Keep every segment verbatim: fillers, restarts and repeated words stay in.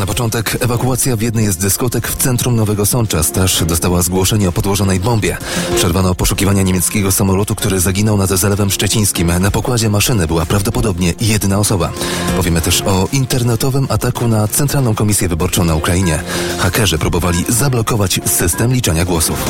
na początek ewakuacja w jednej z dyskotek w centrum Nowego Sącza. Straż dostała zgłoszenie o podłożonej bombie. Przerwano poszukiwania niemieckiego samolotu, który zaginął nad Zalewem Szczecińskim. Na pokładzie maszyny była prawdopodobnie jedna osoba. Powiemy też o internetowym ataku na Centralną Komisję Wyborczą na Ukrainie. Hakerzy próbowali zablokować system liczenia głosów.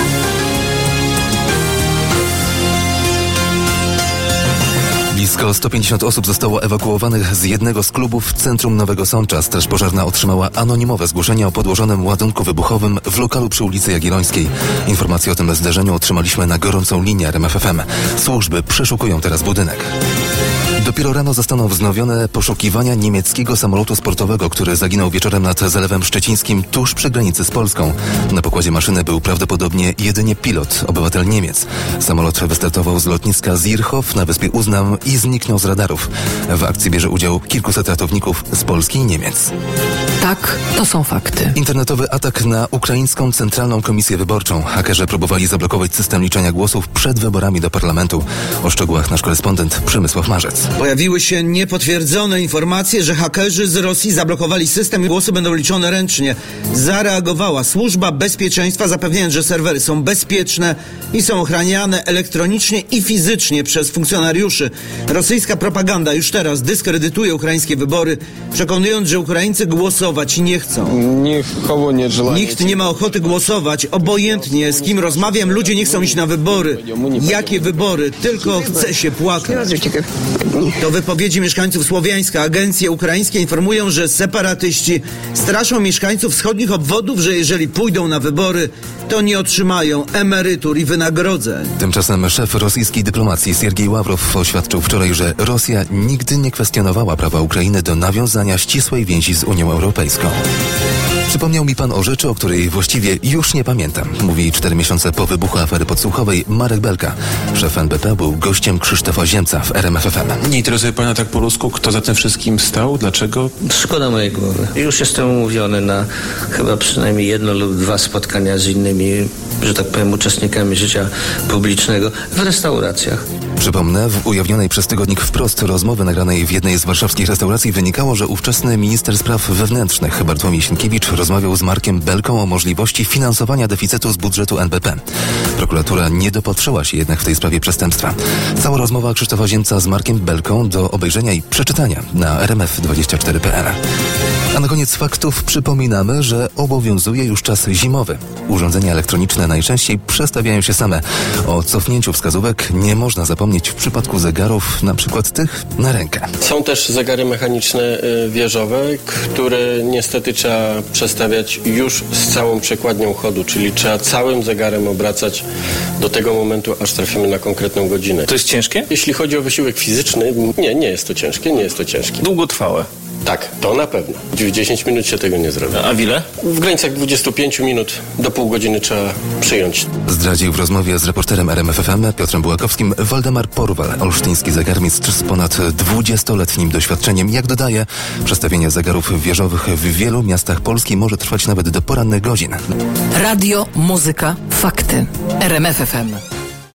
Blisko sto pięćdziesiąt osób zostało ewakuowanych z jednego z klubów w centrum Nowego Sącza. Straż Pożarna otrzymała anonimowe zgłoszenie o podłożonym ładunku wybuchowym w lokalu przy ulicy Jagiellońskiej. Informacje o tym zdarzeniu otrzymaliśmy na gorącą linię R M F F M. Służby przeszukują teraz budynek. Dopiero rano zostaną wznowione poszukiwania niemieckiego samolotu sportowego, który zaginął wieczorem nad Zalewem Szczecińskim tuż przy granicy z Polską. Na pokładzie maszyny był prawdopodobnie jedynie pilot, obywatel Niemiec. Samolot wystartował z lotniska Zirchow na wyspie Uznam i zniknął z radarów. W akcji bierze udział kilkuset ratowników z Polski i Niemiec. Tak, to są fakty. Internetowy atak na ukraińską Centralną Komisję Wyborczą. Hakerzy próbowali zablokować system liczenia głosów przed wyborami do parlamentu. O szczegółach nasz korespondent Przemysław Marzec. Pojawiły się niepotwierdzone informacje, że hakerzy z Rosji zablokowali system i głosy będą liczone ręcznie. Zareagowała Służba Bezpieczeństwa, zapewniając, że serwery są bezpieczne i są ochraniane elektronicznie i fizycznie przez funkcjonariuszy. Rosyjska propaganda już teraz dyskredytuje ukraińskie wybory, przekonując, że Ukraińcy głosować nie chcą. Nikt nie ma ochoty głosować. Obojętnie z kim rozmawiam, ludzie nie chcą iść na wybory. Jakie wybory? Tylko chce się płakać. To wypowiedzi mieszkańców Słowiańska. Agencje ukraińskie informują, że separatyści straszą mieszkańców wschodnich obwodów, że jeżeli pójdą na wybory, to nie otrzymają emerytur i wynagrodzeń. Tymczasem szef rosyjskiej dyplomacji Siergiej Ławrow oświadczył wczoraj, że Rosja nigdy nie kwestionowała prawa Ukrainy do nawiązania ścisłej więzi z Unią Europejską. Przypomniał mi pan o rzeczy, o której właściwie już nie pamiętam. Mówi cztery miesiące po wybuchu afery podsłuchowej Marek Belka. Szef N B P był gościem Krzysztofa Ziemca w R M F F M. Nie interesuje pana tak po rusku, kto za tym wszystkim stał? Dlaczego? Szkoda mojej głowy. Już jestem umówiony na chyba przynajmniej jedno lub dwa spotkania z innymi, że tak powiem, uczestnikami życia publicznego w restauracjach. Przypomnę, w ujawnionej przez tygodnik Wprost rozmowy nagranej w jednej z warszawskich restauracji wynikało, że ówczesny minister spraw wewnętrznych Bartłomiej Sienkiewicz rozmawiał z Markiem Belką o możliwości finansowania deficytu z budżetu N B P. Prokuratura nie dopatrzyła się jednak w tej sprawie przestępstwa. Cała rozmowa Krzysztofa Ziemca z Markiem Belką do obejrzenia i przeczytania na R M F dwadzieścia cztery kropka p l. A na koniec faktów przypominamy, że obowiązuje już czas zimowy. Urządzenia elektroniczne najczęściej przestawiają się same. O cofnięciu wskazówek nie można zapomnieć w przypadku zegarów, na przykład tych na rękę. Są też zegary mechaniczne y, wieżowe, które niestety trzeba przestawiać już z całą przekładnią chodu, czyli trzeba całym zegarem obracać do tego momentu, aż trafimy na konkretną godzinę. To jest ciężkie? Jeśli chodzi o wysiłek fizyczny, nie, nie jest to ciężkie, nie jest to ciężkie. Długotrwałe. Tak, to na pewno. W dziesięć minut się tego nie zrobi. A w ile? W granicach dwudziestu pięciu minut do pół godziny trzeba przyjąć. Zdradził w rozmowie z reporterem R M F F M Piotrem Bułakowskim Waldemar Porwal, olsztyński zegarmistrz z ponad dwudziestoletnim doświadczeniem. Jak dodaje, przestawienie zegarów wieżowych w wielu miastach Polski może trwać nawet do porannych godzin. Radio, muzyka, fakty. R M F F M.